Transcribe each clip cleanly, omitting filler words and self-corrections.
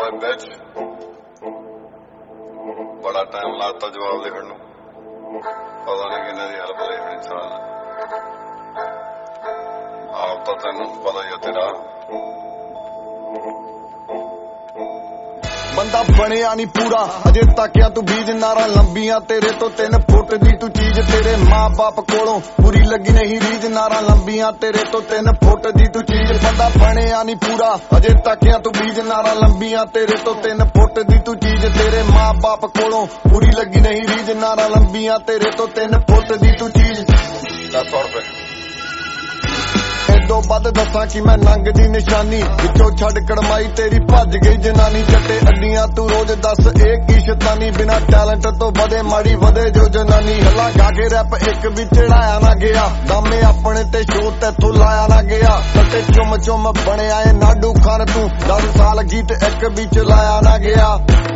ਓਏ ਬਿਚ बड़ा टाइम लाता जवाब लिखण नूं पता नहीं किन्ने दी हेल्प लई होनी साल आप तो तैनूं पता ही है तेरा ਬੰਦਾ ਬਣਿਆ ਨਹੀਂ ਪੂਰਾ ਅਜੇ ਤੱਕਿਆ ਤੂੰ ਬੀਜ ਨਾਰਾ ਲੰਬੀਆਂ ਤੇਰੇ ਤੋਂ 3 ਫੁੱਟ ਦੀ ਤੂੰ ਚੀਜ਼ ਤੇਰੇ ਮਾਂ-ਬਾਪ ਕੋਲੋਂ ਪੂਰੀ ਲੱਗੀ ਨਹੀਂ ਰੀਜ ਨਾਰਾ ਲੰਬੀਆਂ ਤੇਰੇ ਤੋਂ 3 ਫੁੱਟ ਦੀ ਤੂੰ ਚੀਜ਼ ਬੰਦਾ ਬਣਿਆ ਨਹੀਂ ਪੂਰਾ ਅਜੇ ਤੱਕਿਆ ਤੂੰ ਬੀਜ ਨਾਰਾ ਲੰਬੀਆਂ ਤੇਰੇ ਤੋਂ 3 ਫੁੱਟ ਦੀ ਤੂੰ ਚੀਜ਼ ਤੇਰੇ ਮਾਂ-ਬਾਪ ਕੋਲੋਂ ਪੂਰੀ ਲੱਗੀ ਨਹੀਂ ਰੀਜ ਨਾਰਾ ਲੰਬੀਆਂ ਤੇਰੇ ਤੋਂ 3 ਫੁੱਟ ਦੀ ਤੂੰ ਚੀਜ਼ 10 रुपए ਤੋਂ ਵੱਧ ਦੱਸਾਂ ਕਿ ਮੈਂ ਨੰਗ ਦੀ ਨਿਸ਼ਾਨੀ ਵਿੱਚੋਂ ਛੱਡ ਕੜਮਾਈ ਤੇਰੀ ਭੱਜ ਗਈ ਜਨਾਨੀ ਚੱਟੇ ਅੱਡੀਆਂ ਤੂੰ ਰੋਜ਼ ਦੱਸ ਇਹ ਕੀ ਸ਼ੈਤਾਨੀ ਬਿਨਾ ਟੈਲੈਂਟ ਤੋਂ ਵਧੇ ਮਾੜੀ ਵਧੇ ਜੋ ਜਨਾਨੀ ਹੱਲਾ ਗਾ ਕੇ ਰੈਪ ਇੱਕ ਵੀ ਚੜਾਇਆ ਨਾ ਗਿਆ ਦਾਮੇ ਆਪਣੇ ਤੇ ਸ਼ੋਅ ਤੈਥੋਂ ਲਾਇਆ ਨਾ ਗਿਆ ਤੇ ਚੁੰਮ ਚੁੰਮ ਬਣਿਆ ਏ ਨਾਡੂ ਖਾਨ ਤੂੰ 10 ਸਾਲ ਗੀਤ ਇੱਕ ਵੀ ਚਲਾਇਆ ਨਾ ਗਿਆ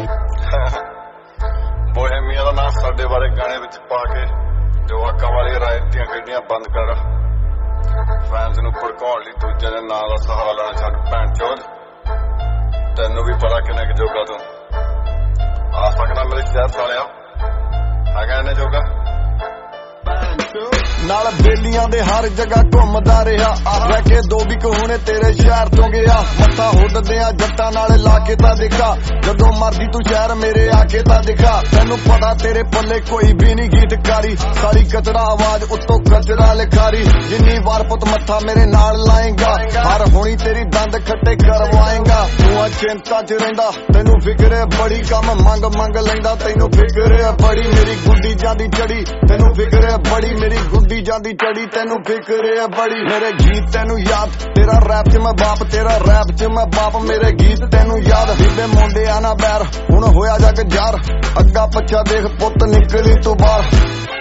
ਬੋਹੇਮੀਆ ਦਾ ਨਾਂ ਸਾਡੇ ਬਾਰੇ ਗਾਣੇ ਵਿੱਚ ਪਾ ਕੇ ਜਵਾਕਾਂ ਵਾਲੀ ਰਾਇਤੀਆਂ ਗੱਡੀਆਂ ਬੰਦ ਕਰ ਫੈਨਸ ਨੂੰ ਭੜਕਾਉਣ ਲਈ ਦੂਜੇ ਦੇ ਨਾਂ ਦਾ ਸਹਾਰਾ ਲੈਣਾ ਛੱਡ ਭੈਣ ਚੋਦ ਤੈਨੂੰ ਵੀ ਪਤਾ ਕਿੰਨੇ ਕੁ ਜੋਗਾ ਤੂੰ ਆ ਸਕਦਾ ਮੇਰੇ ਸ਼ਹਿਰ ਸਾਲਿਆ ਹੈਗਾ ਇਹਨੇ ਜੋਗਾ ਨਾਲ ਬੇਲੀਆਂ ਦੇ ਹਰ ਜਗ੍ਹਾ ਘੁੰਮਦਾ ਰਿਹਾ ਰਹਿ ਕੇ 2 ਵੀ ਹੁਣੇ ਤੇਰੇ ਸ਼ਹਿਰ ਤੋਂ ਗਿਆ ਮੱਥਾ ਹੁੱਡਦੇ ਆ ਜੱਟਾਂ ਨਾਲ ਲਾ ਕੇ ਤਾਂ ਦੇਖਾ ਜਦੋਂ ਮਰਦੀ ਤੂੰ ਸ਼ਹਿਰ ਮੇਰੇ ਆ ਕੇ ਤਾਂ ਦਿਖਾ ਤੈਨੂੰ ਪਤਾ ਤੇਰੇ ਪੱਲੇ ਕੋਈ ਵੀ ਨਹੀਂ ਗੀਤਕਾਰੀ ਸਾਰੀ ਕਚਰਾ ਆਵਾਜ਼ ਉੱਤੋਂ ਕਚਰਾ ਲਿਖਾਰੀ ਜਿੰਨੀ ਵਾਰ ਪੁੱਤ ਮੱਥਾ ਮੇਰੇ ਨਾਲ ਲਾਏਗਾ ਹਰ ਹੋਣੀ ਤੇਰੀ ਦੰਦ ਖੱਟੇ ਕਰਵਾਏਗਾ ਤੂੰ ਆ ਚਿੰਤਾ 'ਚ ਰਹਿੰਦਾ ਤੈਨੂੰ ਫਿਕਰ ਹੈ ਬੜੀ ਕੰਮ ਮੰਗ ਲੈਂਦਾ ਤੈਨੂੰ ਫਿਕਰ ਹੈ ਬੜੀ ਮੇਰੀ ਗੁੱਡੀ ਜਾਂਦੀ ਚੜੀ ਤੈਨੂੰ ਫਿਕਰ ਹੈ ਬੜੀ ਮੇਰੀ ਗੁੱਡੀ ਜਾਂਦੀ ਚੜੀ ਤੈਨੂੰ ਫਿਕਰ ਹੈ ਬੜੀ ਮੇਰੇ ਗੀਤ ਤੈਨੂੰ ਯਾਦ ਤੇਰਾ ਰੈਪ 'ਚ ਮੈਂ ਬਾਪ ਤੇਰਾ ਰੈਪ 'ਚ ਮੈਂ ਬਾਪ ਮੇਰੇ ਗੀਤ ਤੈਨੂੰ ਯਾਦ ਬੀਬੇ ਮੁੰਡਿਆਂ ਨਾ ਬੈਰ ਹੁਣ ਹੋਇਆ ਜੱਗ ਯਾਰ ਅੱਗਾ ਪੱਛਾ ਦੇਖ ਪੁੱਤ ਨਿਕਲੀ ਤੂੰ ਬਾਹਰ